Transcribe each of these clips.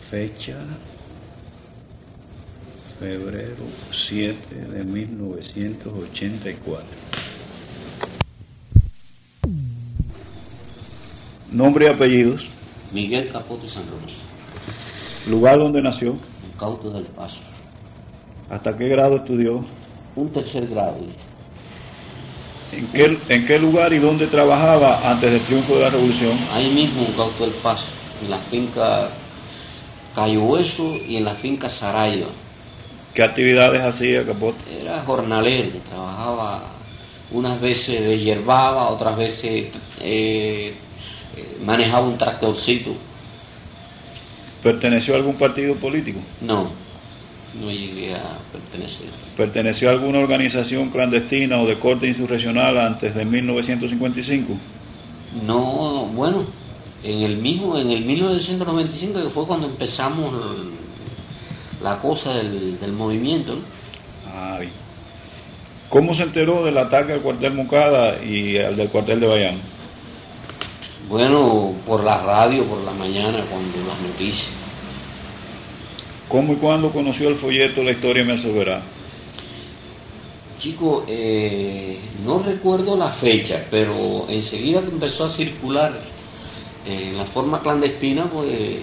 Fecha febrero 7 de 1984. Nombre y apellidos. Miguel Capote San Román. Lugar donde nació. En Cauto del Paso. ¿Hasta qué grado estudió? Un tercer grado. ¿En qué lugar y dónde trabajaba antes del triunfo de la Revolución? Ahí mismo en Cauto del Paso, en la finca Cayo Hueso y en la finca Saraiva. ¿Qué actividades hacía Capote? Era jornalero, trabajaba, unas veces deshiervaba, otras veces manejaba un tractorcito. ¿Perteneció a algún partido político? No llegué a pertenecer. ¿Perteneció a alguna organización clandestina o de corte insurreccional antes de 1955? No, bueno, en el 1995, que fue cuando empezamos la cosa del movimiento, ¿no? Bien. ¿Cómo se enteró del ataque al cuartel Moncada y al del cuartel de Bayamo? Bueno, por la radio, por la mañana, cuando las noticias. ¿Cómo y cuándo conoció el folleto La Historia Me Absolverá? Chico, no recuerdo la fecha, pero enseguida que empezó a circular en la forma clandestina, pues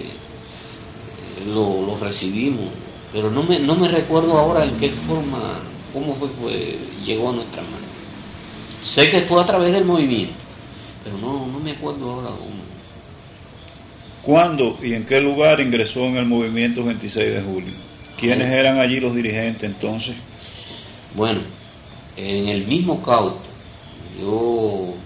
lo recibimos. Pero no me recuerdo ahora en qué forma, cómo fue llegó a nuestras manos. Sé que fue a través del movimiento, pero no me acuerdo ahora cómo. ¿Cuándo y en qué lugar ingresó en el movimiento 26 de julio? ¿Quiénes eran allí los dirigentes entonces? Bueno, en el mismo Cauto, yo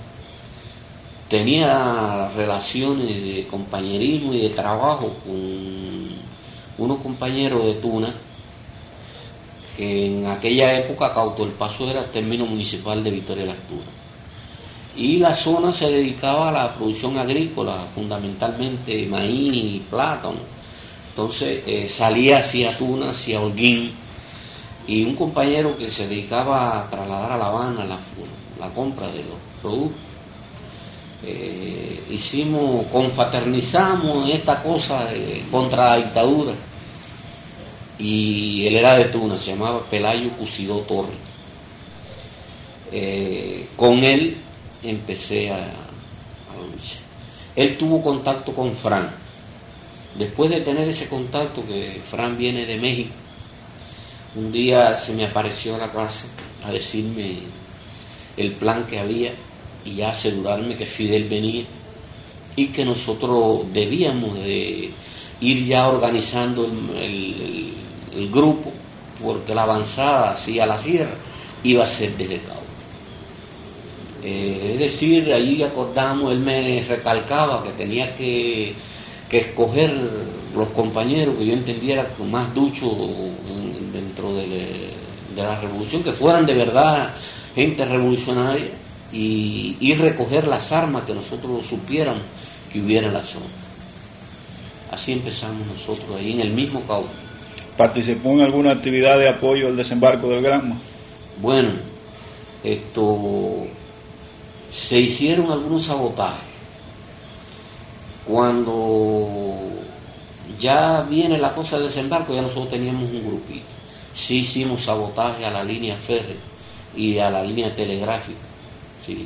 tenía relaciones de compañerismo y de trabajo con unos compañeros de Tuna, que en aquella época Cauto del Paso era término municipal de Victoria Las Tunas. Y la zona se dedicaba a la producción agrícola, fundamentalmente maíz y plátano. Entonces salía hacia Tuna, hacia Holguín, y un compañero que se dedicaba a trasladar a La Habana la compra de los productos. Confraternizamos en esta cosa contra la dictadura, y él era de Tuna, se llamaba Pelayo Cusidó Torres. Con él empecé a luchar. Él tuvo contacto con Fran. Después de tener ese contacto, que Fran viene de México, un día se me apareció a la casa a decirme el plan que había y ya asegurarme que Fidel venía y que nosotros debíamos de ir ya organizando el grupo, porque la avanzada hacia la sierra iba a ser desde Cauto. Es decir, allí acordamos, él me recalcaba que tenía que escoger los compañeros que yo entendiera con más duchos dentro de la revolución, que fueran de verdad gente revolucionaria, y recoger las armas que nosotros supiéramos que hubiera en la zona. Así empezamos nosotros ahí en el mismo Cauto. ¿Participó en alguna actividad de apoyo al desembarco del Granma? Bueno, se hicieron algunos sabotajes. Cuando ya viene la cosa del desembarco, ya nosotros teníamos un grupito. Sí hicimos sabotaje a la línea férrea y a la línea telegráfica. Sí.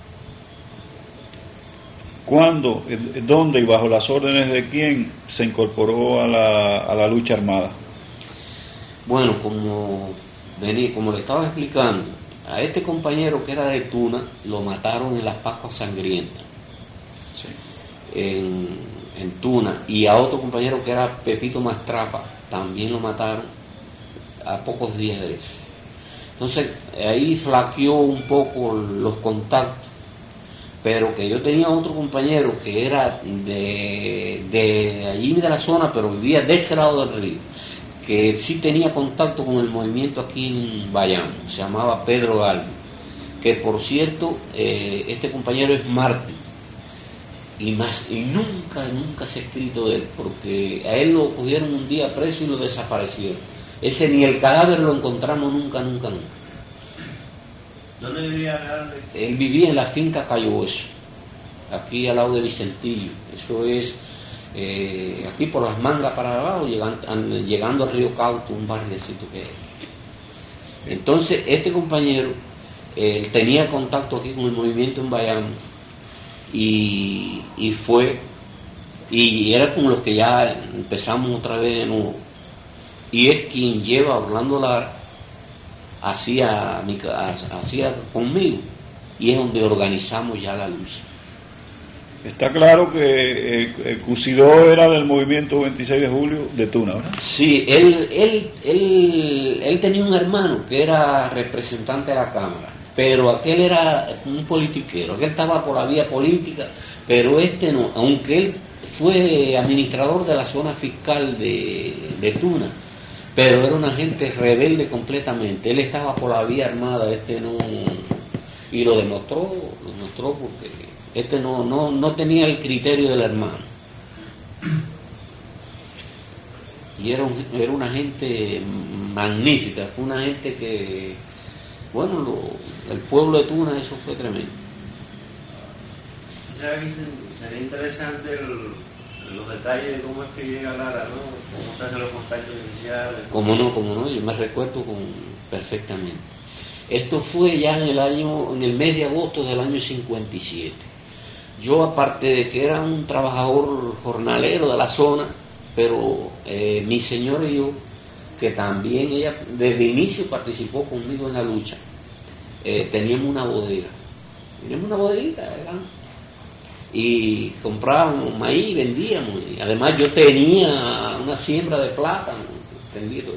¿Cuándo, dónde y bajo las órdenes de quién se incorporó a la lucha armada? Bueno, como le estaba explicando, a este compañero que era de Tuna lo mataron en las Pascuas Sangrientas, sí, en Tuna, y a otro compañero que era Pepito Mastrapa también lo mataron a pocos días de eso. Entonces ahí flaqueó un poco los contactos, pero que yo tenía otro compañero que era de allí de la zona, pero vivía de este lado del río, que sí tenía contacto con el movimiento aquí en Bayamo, se llamaba Pedro Galvez, que por cierto, este compañero es mártir, y nunca se ha escrito de él, porque a él lo cogieron un día preso y lo desaparecieron. Ese ni el cadáver lo encontramos nunca. ¿Dónde vivía Galvez? Él vivía en la finca Cayo Hueso, aquí al lado de Vicentillo. Eso es aquí por las mangas para abajo, llegando al río Cauto, un barriecito que es. Entonces este compañero tenía contacto aquí con el movimiento en Bayamo y fue, y era con los que ya empezamos otra vez de nuevo, y es quien lleva a Orlando Lara hacia conmigo, y es donde organizamos ya la lucha. Está claro que Cusidó era del movimiento 26 de julio de Tuna, ¿verdad? Sí, él tenía un hermano que era representante de la Cámara, pero aquel era un politiquero, aquel estaba por la vía política, pero este no, aunque él fue administrador de la zona fiscal de Tuna, pero era una gente rebelde completamente. Él estaba por la vía armada, este no, y lo demostró porque este no tenía el criterio del hermano. Y era una gente magnífica, fue una gente que, bueno, el pueblo de Tuna, eso fue tremendo. Sería interesante los detalles de cómo es que llega Lara, ¿no? Cómo se hacen los contactos iniciales. Cómo no, yo me recuerdo perfectamente. Esto fue ya en el mes de agosto del año 57. Yo, aparte de que era un trabajador jornalero de la zona, pero mi señora y yo, que también ella desde el inicio participó conmigo en la lucha, teníamos una bodega. Teníamos una bodeguita, ¿verdad? Y comprábamos maíz, vendíamos, y además yo tenía una siembra de plátano, entendido.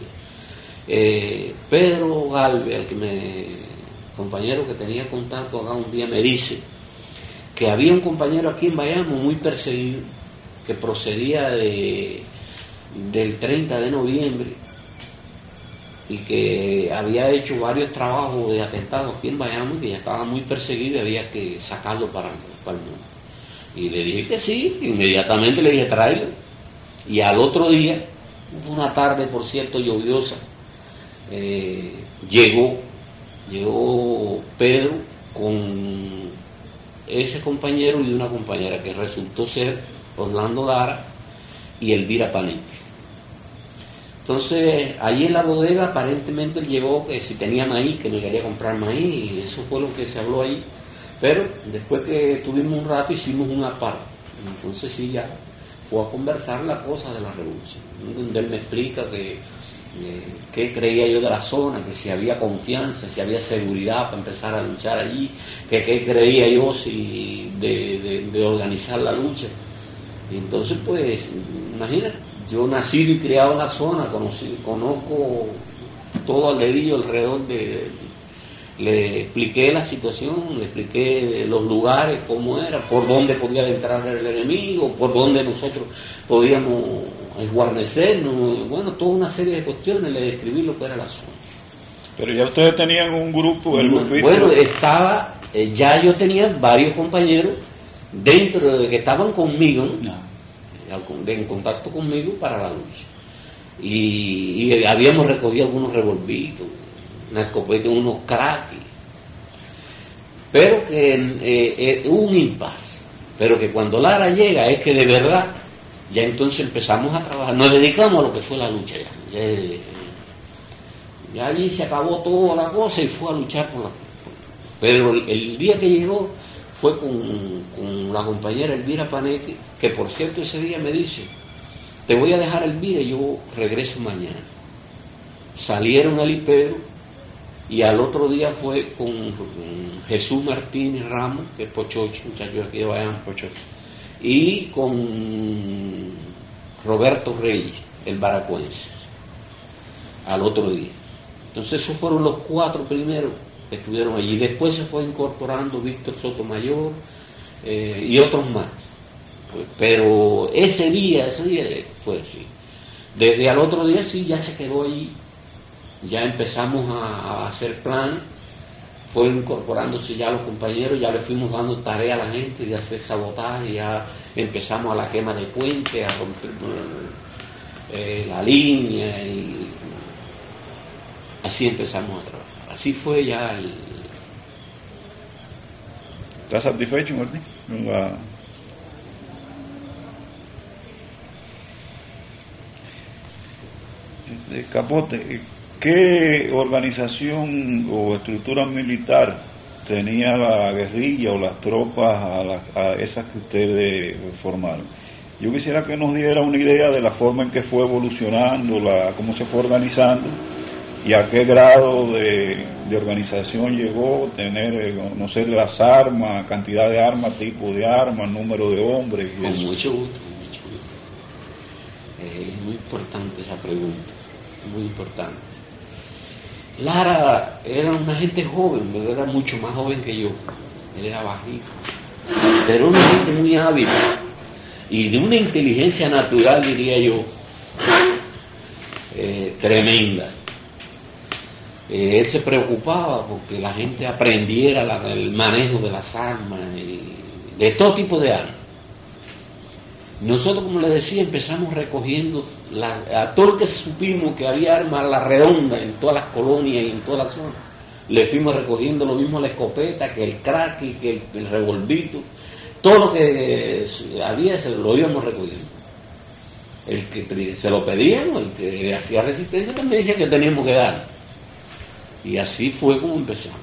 Pedro Galvez, compañero que tenía contacto acá, un día me dice que había un compañero aquí en Bayamo muy perseguido, que procedía del 30 de noviembre y que había hecho varios trabajos de atentados aquí en Bayamo, que ya estaba muy perseguido y había que sacarlo para el mundo. Y le dije que sí, inmediatamente le dije tráelo. Y al otro día, una tarde por cierto lluviosa, llegó Pedro con ese compañero y una compañera que resultó ser Orlando Lara y Elvira Paneque. Entonces, ahí en la bodega aparentemente él llegó que si tenía maíz, que no quería comprar maíz, y eso fue lo que se habló ahí. Pero después que tuvimos un rato hicimos una parte. Entonces sí, ya fue a conversar la cosa de la revolución, donde él me explica qué creía yo de la zona, que si había confianza, si había seguridad para empezar a luchar allí, que qué creía yo de organizar la lucha. Y entonces pues, imagínate, yo nacido y criado en la zona, conozco todo al dedillo alrededor le expliqué la situación, le expliqué los lugares, cómo era, por dónde podía entrar el enemigo, por dónde nosotros podíamos esguarnecernos, bueno, toda una serie de cuestiones, le describí lo que era la zona. Pero ya ustedes tenían un grupo, el grupito. Bueno, ya yo tenía varios compañeros dentro de que estaban conmigo, en contacto conmigo para la lucha. Y habíamos recogido algunos revolvitos, una escopeta, unos craques, pero que hubo un impasse, pero que cuando Lara llega es que de verdad ya entonces empezamos a trabajar, nos dedicamos a lo que fue la lucha ya allí se acabó toda la cosa y fue a luchar pero el día que llegó fue con la compañera Elvira Paneque, que por cierto ese día me dice, te voy a dejar Elvira y yo regreso mañana. Salieron él y Pedro, y al otro día fue con Jesús Martínez Ramos, que es Pochocho, muchacho aquí de Bayamo, Pochocho, y con Roberto Reyes, el baracuense, al otro día. Entonces esos fueron los 4 primeros que estuvieron allí. Después se fue incorporando Víctor Sotomayor y otros más. Pero ese día fue así. Desde al otro día sí, ya se quedó allí. Ya empezamos a hacer plan, fue incorporándose ya los compañeros, ya le fuimos dando tarea a la gente de hacer sabotaje, ya empezamos a la quema de puentes, a romper la línea, y así empezamos a trabajar. Así fue ya ¿Estás satisfecho, Martín? Capote, ¿qué organización o estructura militar tenía la guerrilla o las tropas a esas que ustedes formaron? Yo quisiera que nos diera una idea de la forma en que fue evolucionando, cómo se fue organizando y a qué grado de organización llegó, tener, conocer las armas, cantidad de armas, tipo de armas, número de hombres. Con mucho gusto, con mucho gusto. Es muy importante esa pregunta, muy importante. Lara era una gente joven, pero era mucho más joven que yo. Él era bajito, pero una gente muy hábil y de una inteligencia natural, diría yo, tremenda. Él se preocupaba porque la gente aprendiera el manejo de las armas, de todo tipo de armas. Nosotros, como les decía, empezamos recogiendo a todo el que supimos que había armas a la redonda en todas las colonias y en todas las zonas. Le fuimos recogiendo lo mismo la escopeta, que el crack, que el revolvito. Todo lo que había se lo íbamos recogiendo. El que se lo pedíamos, el que hacía resistencia también decía que teníamos que dar. Y así fue como empezamos.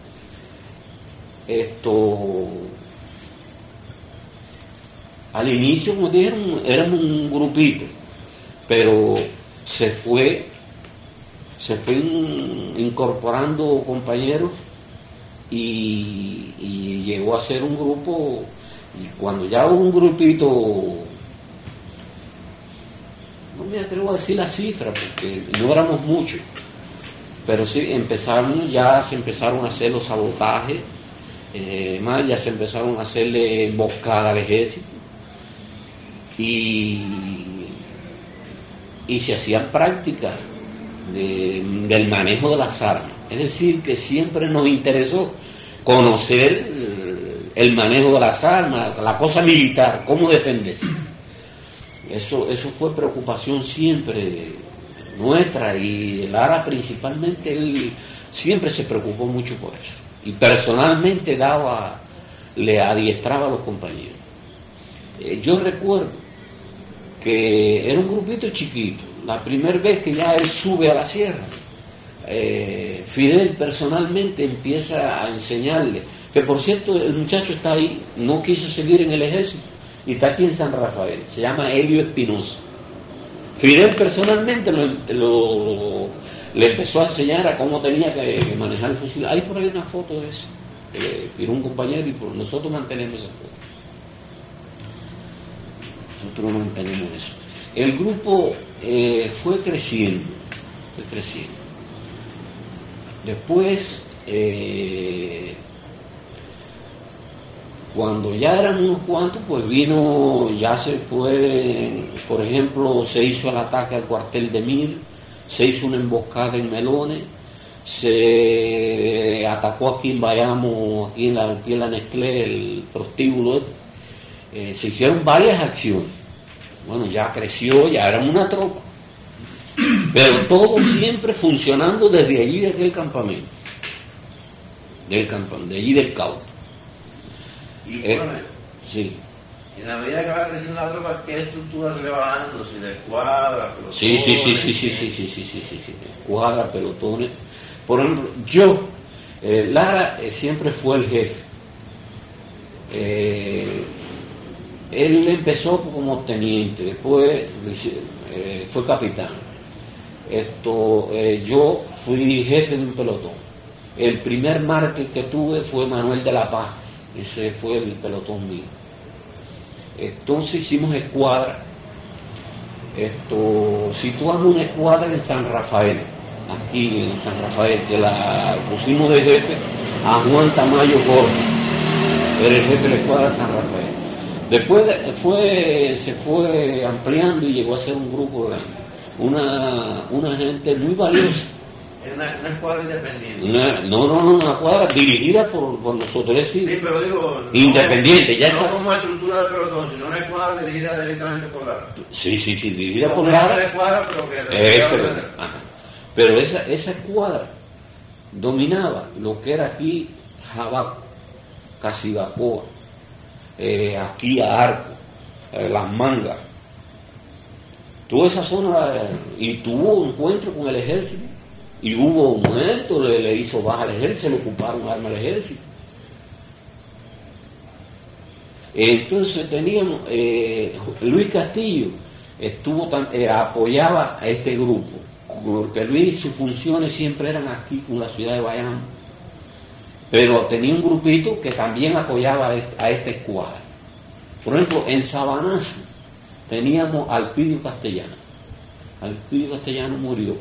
Al inicio, como dijeron, éramos un grupito, pero se fue incorporando compañeros y llegó a ser un grupo. Y cuando ya hubo un grupito, no me atrevo a decir la cifra porque no éramos muchos, pero sí ya se empezaron a hacer los sabotajes, ya se empezaron a hacerle emboscada al ejército y se hacían prácticas del manejo de las armas. Es decir, que siempre nos interesó conocer el manejo de las armas, la cosa militar, cómo defenderse. Eso fue preocupación siempre nuestra, y Lara principalmente, él siempre se preocupó mucho por eso. Y personalmente le adiestraba a los compañeros. Yo recuerdo que era un grupito chiquito. La primera vez que ya él sube a la sierra, Fidel personalmente empieza a enseñarle, que por cierto el muchacho está ahí, no quiso seguir en el ejército y está aquí en San Rafael, se llama Helio Espinosa. Fidel personalmente le empezó a enseñar a cómo tenía que manejar el fusil. Hay por ahí una foto de eso, que un compañero, y nosotros mantenemos esa foto. Nosotros mantenemos eso. El grupo fue creciendo. Después, cuando ya eran unos cuantos, pues ya se fue, por ejemplo, se hizo el ataque al cuartel de Mir, se hizo una emboscada en Melones, se atacó aquí en Bayamo, aquí en la Nestlé, el prostíbulo. Se hicieron varias acciones. Bueno, ya creció, ya éramos una tropa, pero todo siempre funcionando desde allí, desde el campamento, de allí del Cauca. Y sí. En la medida que va creciendo la tropa, ¿qué estructura se le va dando? Si de escuadra, pelotones. Sí. Escuadra, pelotones. Por ejemplo, yo, Lara siempre fue el jefe. Él empezó como teniente, después fue capitán. Yo fui jefe de un pelotón. El primer mártir que tuve fue Manuel de la Paz, ese fue el pelotón mío. Entonces hicimos escuadra. Situamos una escuadra en San Rafael, aquí en San Rafael, que la pusimos de jefe a Juan Tamayo Jorge, era el jefe de la escuadra de San Rafael. Después se fue ampliando y llegó a ser un grupo grande, una gente muy valiosa. Es una escuadra independiente. Una escuadra dirigida por nosotros. Sí, pero digo, independiente, ya no está. como estructura de pelotón, sino una escuadra dirigida directamente por Lara. Sí, dirigida por Lara. Escuadra, pero que pero esa escuadra dominaba lo que era aquí Jabaco, Casibacoa, aquí a Arco, Las Mangas, Toda esa zona, y tuvo encuentro con el ejército, y hubo muertos, le hizo baja al ejército, le ocuparon armas al ejército. Entonces teníamos, Luis Castillo apoyaba a este grupo, porque Luis, sus funciones siempre eran aquí con la ciudad de Bayamo, pero tenía un grupito que también apoyaba a esta escuadra. Por ejemplo, en Sabanazo teníamos a Alpidio Castellano. Alpidio Castellano murió,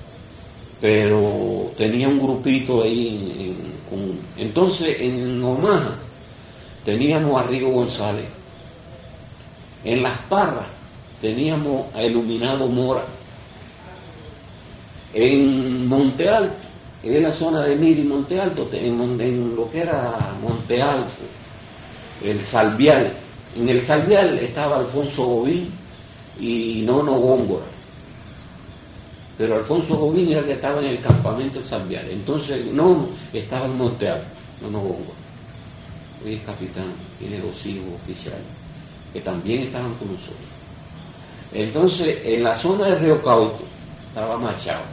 pero tenía un grupito ahí. Entonces, en Omaha teníamos a Rigo González. En Las Parras teníamos a Iluminado Mora. En Monte Alto, en la zona de Miri, Monte Alto, en lo que era Monte Alto, el Salvial. En el Salvial estaba Alfonso Gobín y Nono Góngora. Pero Alfonso Gobín era el que estaba en el campamento del Salvial. Entonces Nono estaba en Monte Alto, Nono Góngora. Hoy es capitán, tiene 2 hijos oficiales, que también estaban con nosotros. Entonces, en la zona de Río Cauto estaba Machado.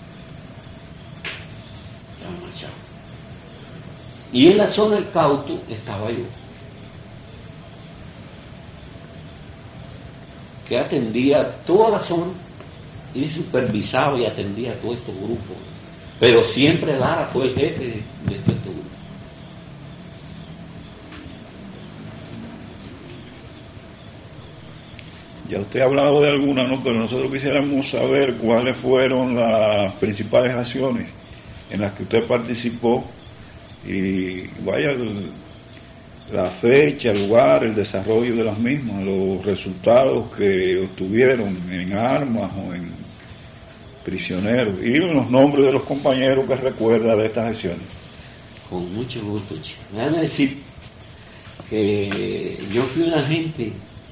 Y en la zona del Cauto estaba yo, que atendía toda la zona y supervisaba y atendía a todos estos grupos. Pero siempre Lara fue el jefe de estos grupos. Ya usted ha hablado de algunas, ¿no? Pero nosotros quisiéramos saber cuáles fueron las principales acciones en las que usted participó y vaya la fecha, el lugar, el desarrollo de las mismas, los resultados que obtuvieron en armas o en prisioneros y los nombres de los compañeros que recuerda de estas acciones. Con mucho gusto, chico. Déjame decir que yo fui una gente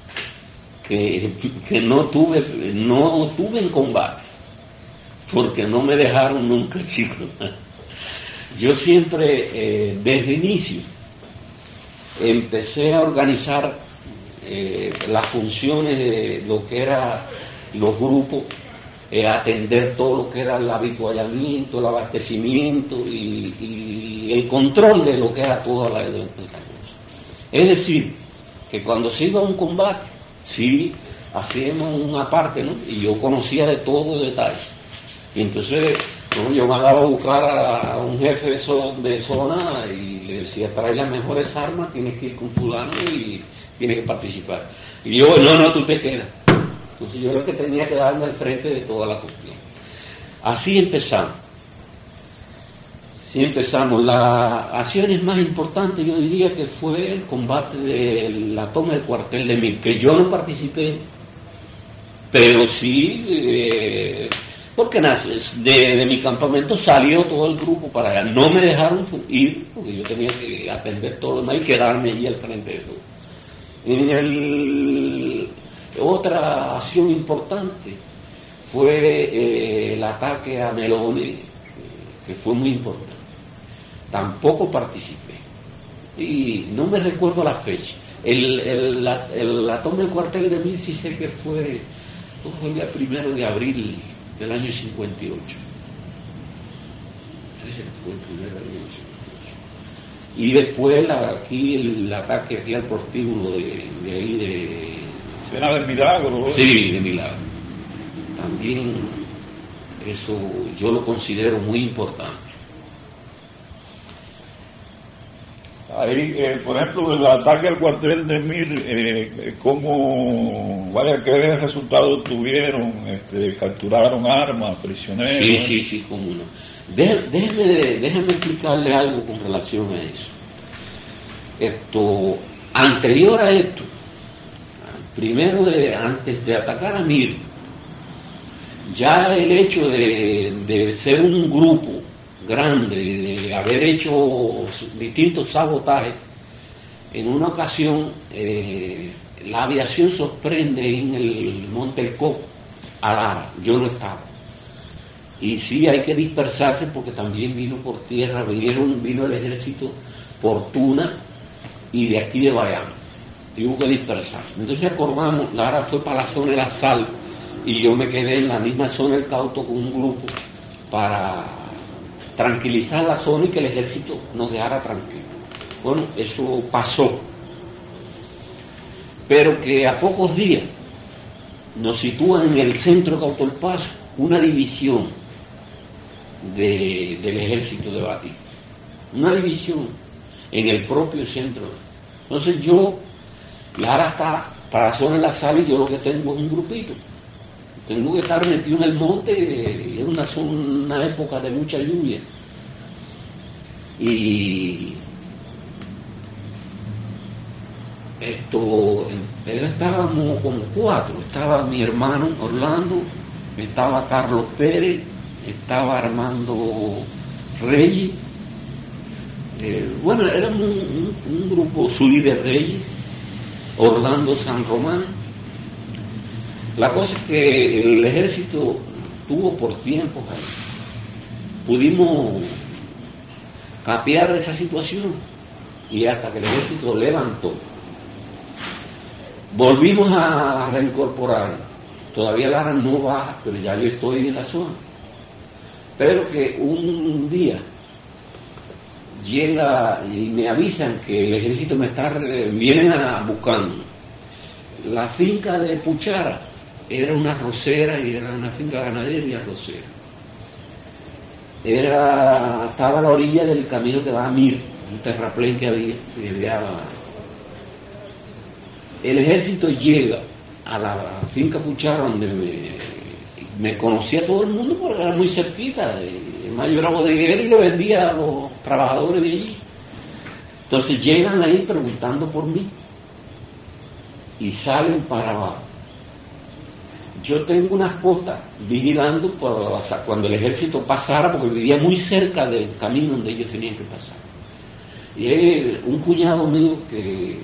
que no tuve en combate, porque no me dejaron nunca, chicos. Yo siempre, desde inicio, empecé a organizar las funciones de lo que eran los grupos, atender todo lo que era el habituallamiento, el abastecimiento y el control de lo que era toda la cosa. Es decir, que cuando se iba a un combate, sí, hacíamos una parte, ¿no? Y yo conocía de todo detalle. Y entonces yo mandaba a buscar a un jefe de zona y le decía, trae las mejores armas, tienes que ir con fulano y tienes que participar. Y yo, no, tú te quedas. Entonces yo era el que tenía que darme al frente de toda la cuestión. Así empezamos. Las acciones más importantes, yo diría que fue el combate de la toma del cuartel de Mir, que yo no participé, pero sí, porque de mi campamento salió todo el grupo para allá. No me dejaron ir, porque yo tenía que atender todo lo demás y quedarme allí al frente de todo. Otra acción importante fue el ataque a Meloni, que fue muy importante. Tampoco participé y no me recuerdo la fecha. La toma del cuartel de Mir sí sé que fue el día 1 de abril del año 58. Ese fue el 1 de abril del 58. Y después aquí el ataque aquí al prostíbulo de ahí de... ¿Era del Milagro? Sí, de Milagro. También eso yo lo considero muy importante. Ahí, por ejemplo, el ataque al cuartel de Mir, ¿cómo, qué resultados tuvieron? ¿Capturaron armas, prisioneros? Sí, cómo no. Déjeme explicarle algo con relación a eso. Anterior a esto, antes de atacar a Mir, ya el hecho de ser un grupo grande, de haber hecho distintos sabotajes, en una ocasión la aviación sorprende en el Monte El Coco a Lara, yo no estaba, y sí hay que dispersarse porque también vino por tierra, vino el ejército por Tuna y de aquí de Bayamo, y hubo que dispersarse. Entonces acordamos, Lara fue para la zona de la Sal y yo me quedé en la misma zona del Cauto con un grupo para tranquilizar la zona y que el ejército nos dejara tranquilos. Bueno, eso pasó, pero que a pocos días nos sitúan en el centro de Cauto El Paso una división del ejército de Batista, una división en el propio centro. Entonces yo, y ahora está para la zona de la sala, y yo lo que tengo es un grupito. Tengo que estar metido en el monte, en una época de mucha lluvia. Y estábamos como 4, estaba mi hermano Orlando, estaba Carlos Pérez, estaba Armando Reyes, bueno, éramos un grupo Zuli de Reyes, Orlando San Román. La cosa es que el ejército tuvo por tiempos ahí. Pudimos capear esa situación y hasta que el ejército levantó. Volvimos a reincorporar. Todavía Lara no baja, pero ya yo estoy en la zona. Pero que un día llega y me avisan que el ejército vienen buscando. La finca de Puchara era una arrocera, y era una finca ganadera y arrocera. Estaba a la orilla del camino que va a Mir, un terraplén que había. El ejército llega a la finca Puchara, donde me conocía todo el mundo porque era muy cerquita. Además, yo era bodeguero y le vendía a los trabajadores de allí. Entonces llegan ahí preguntando por mí y salen para abajo. Yo tengo unas postas vigilando cuando el ejército pasara, porque vivía muy cerca del camino donde ellos tenían que pasar. Y un cuñado mío que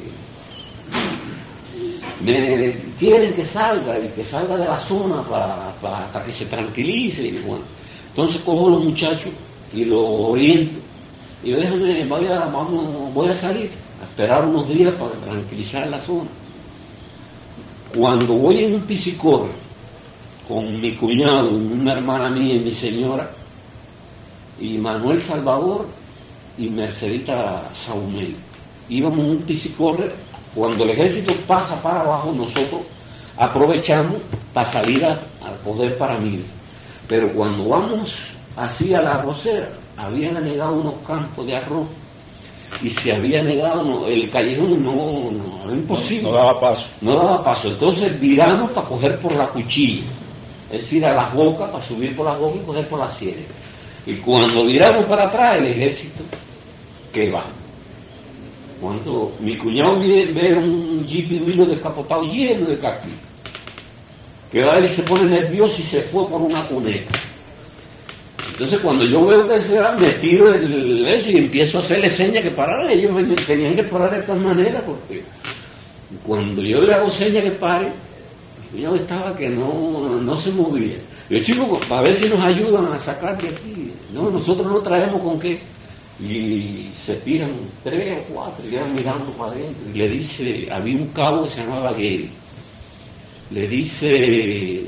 me quieren que salga, y que salga de la zona hasta que se tranquilice. Y bueno, entonces cojo a los muchachos y los oriento. Y yo déjame, voy a salir a esperar unos días para tranquilizar la zona. Cuando voy en un piscicorre con mi cuñado, una hermana mía y mi señora, y Manuel Salvador y Mercedita Saumel, íbamos en un piscicorre. Cuando el ejército pasa para abajo, nosotros aprovechamos para salir a coger para mí. Pero cuando vamos así a la arrocera, habían anegado unos campos de arroz y se había anegado el callejón, no, era imposible. No daba paso. No daba paso. Entonces viramos para coger por la cuchilla, es decir, a las bocas, para subir por las bocas y coger por las sienes. Y cuando viramos para atrás, el ejército, que va. Cuando mi cuñado ve un jeep vino descapotado lleno de caqui, que él se pone nervioso y se fue por una cuneta. Entonces cuando yo veo que se va, me tiro del eso y empiezo a hacerle señas que pararan. Ellos tenían que parar de esta manera, porque cuando yo le hago señas que pare, mi cuñado estaba que no se movía. Yo, chico, para ver si nos ayudan a sacar de aquí. No, nosotros no traemos con qué. Y se tiran 3 o 4 y quedan mirando para adentro. Y le dice, había un cabo que se llamaba Gary. Le dice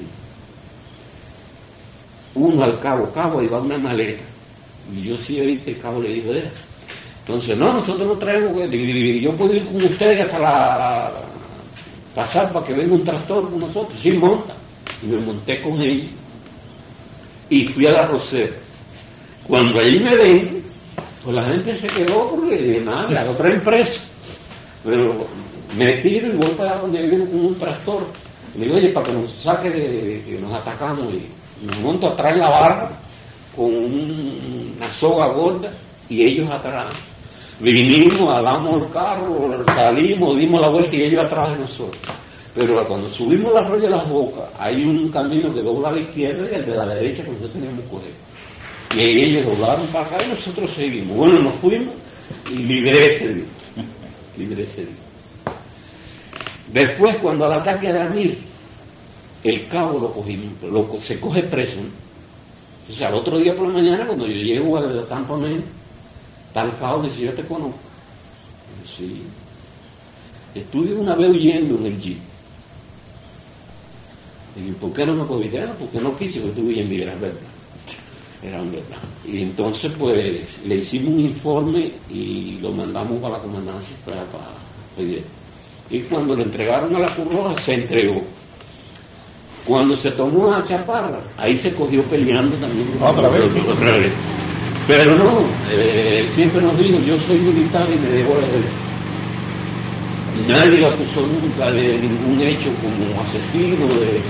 uno al cabo, ahí va una maleta. Y yo sí oí que el cabo le dijo eso. Entonces, no, nosotros no traemos, yo puedo ir con ustedes hasta pasar para que venga un tractor con nosotros. Sí, monta. Y me monté con ellos y fui a la arrocera. Cuando allí me ven, pues la gente se quedó porque nada, me lo traen preso. Pero me tiro y voy para donde viven con un tractor. Y le digo, oye, para que nos saque de que nos atacamos. Y me monto atrás en la barra con una soga gorda y ellos atrás. Vinimos, alamos el carro, salimos, dimos la vuelta y ellos atrás de nosotros. Pero cuando subimos la arroyo de las Bocas, hay un camino que dobla a la izquierda y el de la derecha que nosotros teníamos que coger. Y ellos doblaron para acá y nosotros seguimos. Bueno, nos fuimos y libré ese día. Después, cuando al ataque de Amir, el cabo lo cogimos, se coge preso, ¿no? O sea, al otro día por la mañana, cuando yo llego al campamento, tal cabo me dice, yo te conozco. Sí. Estuve una vez huyendo en el jeep. Y ¿por qué no me cogiste? Porque no quise que tú y era verdad. Era un verdad. Y entonces pues le hicimos un informe y lo mandamos a la comandancia para pedir. Y cuando le entregaron a la Cruz Roja, se entregó. Cuando se tomó a Chaparra, ahí se cogió peleando también. Otra vez. Pero no, él siempre nos dijo, yo soy militar y me debo a él. Nadie lo acusó nunca de ningún hecho como asesino.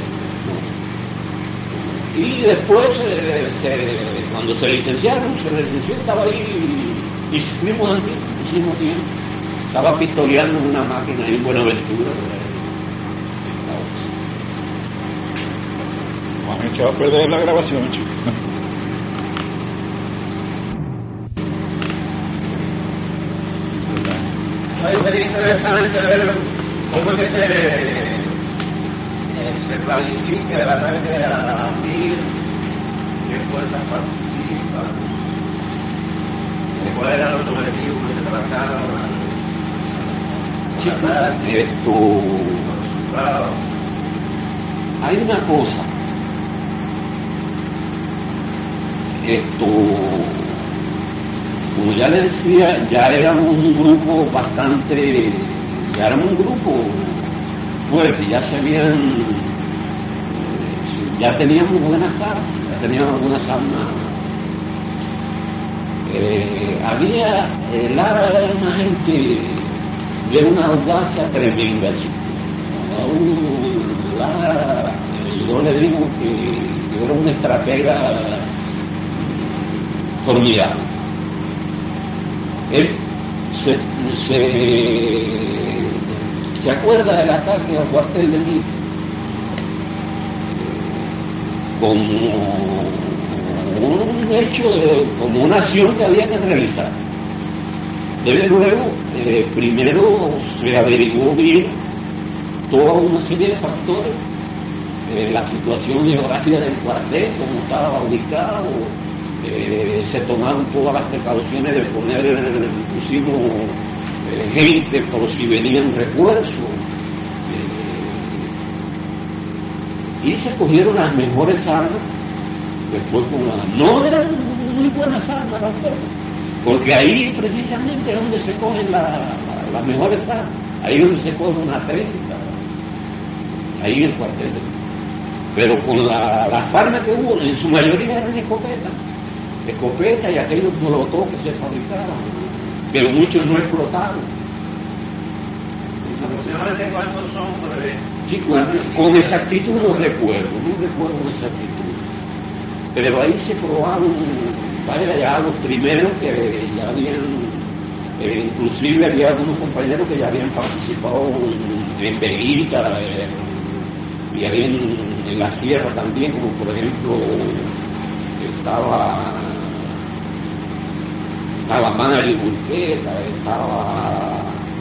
No. Y después, cuando se licenció, estaba ahí y fuimos aquí, hicimos tiempo. Estaba pistoleando en una máquina ahí en Buenaventura. Vamos a echar a perder la grabación, chico. Sería interesante ver cómo es que se planifica el ataque a la vida, qué fuerzas participan, cuál era los objetivos que se trazaron. Claro. Hay una cosa, como ya le decía, ya éramos un grupo bastante, ya éramos un grupo fuerte, ya teníamos buenas armas, había, Lara era una gente de una audacia tremenda, chico. Yo le digo que era una estratega formidable. Él se acuerda del ataque al cuartel de Mí como un hecho, como una acción que había que realizar. Desde luego, primero se averiguó bien toda una serie de factores, la situación geográfica del cuartel, cómo estaba ubicado, se tomaron todas las precauciones de poner, pusimos gente por si venían refuerzos, y se cogieron las mejores armas, después no eran muy buenas armas porque ahí precisamente es donde se cogen las mejores armas, ahí es donde se coge una 30, ahí en el cuartel. Pero con las armas que hubo, en su mayoría eran escopetas y aquellos molotov que se fabricaban, pero muchos no explotaron. ¿Aproximadamente cuántos son? Sí, con exactitud no recuerdo con exactitud. Pero ahí se probaron, ya los primeros que ya habían, inclusive había algunos compañeros que ya habían participado en Veguita, y había en la sierra también, como por ejemplo estaba Mario Burqueta, estaba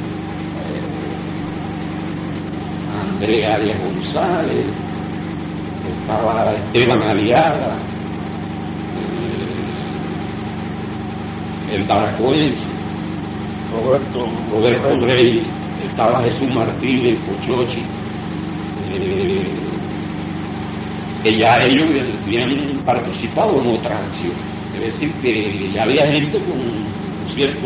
Andrea Arias González, estaba Esteban Aliaga, el Taracoense, Roberto Rey, estaba Jesús Martínez, Pochochi, que ya ellos habían participado en otra acción. Es decir, que ya había gente con cierto...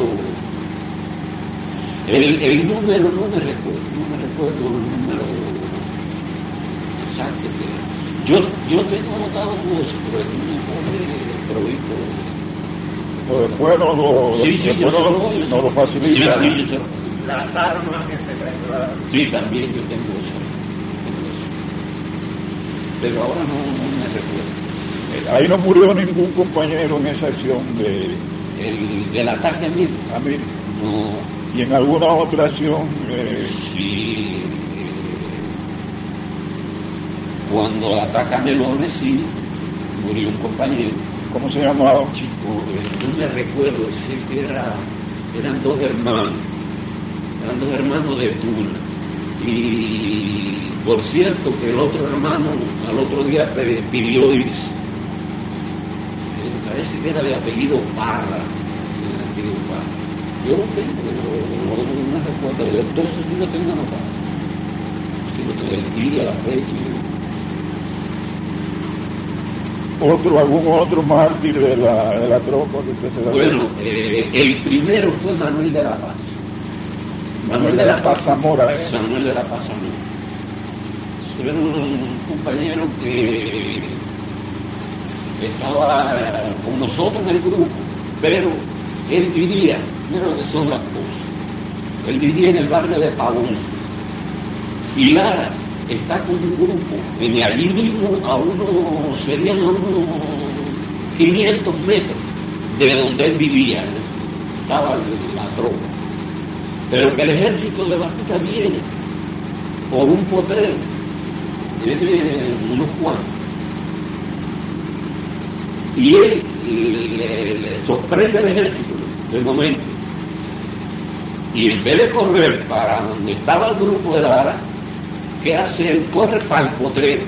El número no me recuerdo el número exacto. Yo tengo anotado todo eso, pero es un informe después no lo facilita. Las armas que se prepararon. Sí, también yo tengo eso. Pero ahora no me recuerdo. Ahí no murió ningún compañero en esa acción del ataque a mí. No. Y en alguna otra acción. Sí. Cuando ataca a Melones, sí, murió un compañero. ¿Cómo se llamaba? Chico, no me recuerdo, sé que eran dos hermanos de Tuna. Y por cierto que el otro hermano al otro día pidió irse. Parece que era de apellido Parra. Yo lo tengo, no me recuerdo, entonces sí lo tengo anotado. Sí, lo tengo, el día, la fecha. algún otro mártir de la tropa que usted se da? Bueno, el primero fue Manuel de la Paz. Manuel de la Paz Zamora. Manuel de la Paz Zamora. Era un compañero que estaba con nosotros en el grupo, pero él vivía, mira lo que son las cosas, él vivía en el barrio de Pavón, y Lara está con un grupo, en allí mismo serían unos 500 metros de donde él vivía, estaba la tropa, pero que el ejército de Batista viene por un potrero, unos cuantos, y él le sorprende al ejército del momento, y en vez de correr para donde estaba el grupo de Lara, ¿qué hace? Él corre para el potrero.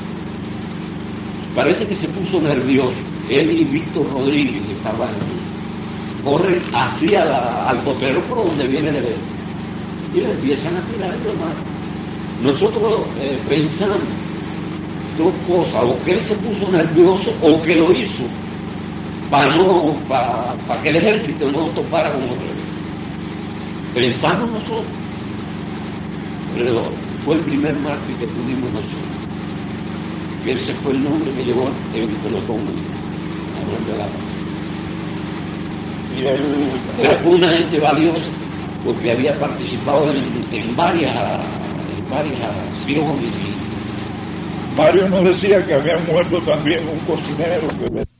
Parece que se puso nervioso, él y Víctor Rodríguez que estaban, corren hacia al potrero por donde viene el ejército y le empiezan a tirar el mar. Nosotros pensamos dos cosas, o que él se puso nervioso o que lo hizo para que el ejército no topara con otro. Pensamos nosotros, pero fue el primer mártir que tuvimos nosotros, que ese fue el nombre que llevó el pelotón de la Paz. Y él fue una gente valiosa porque había participado en varias acciones. Mario nos decía que había muerto también un cocinero que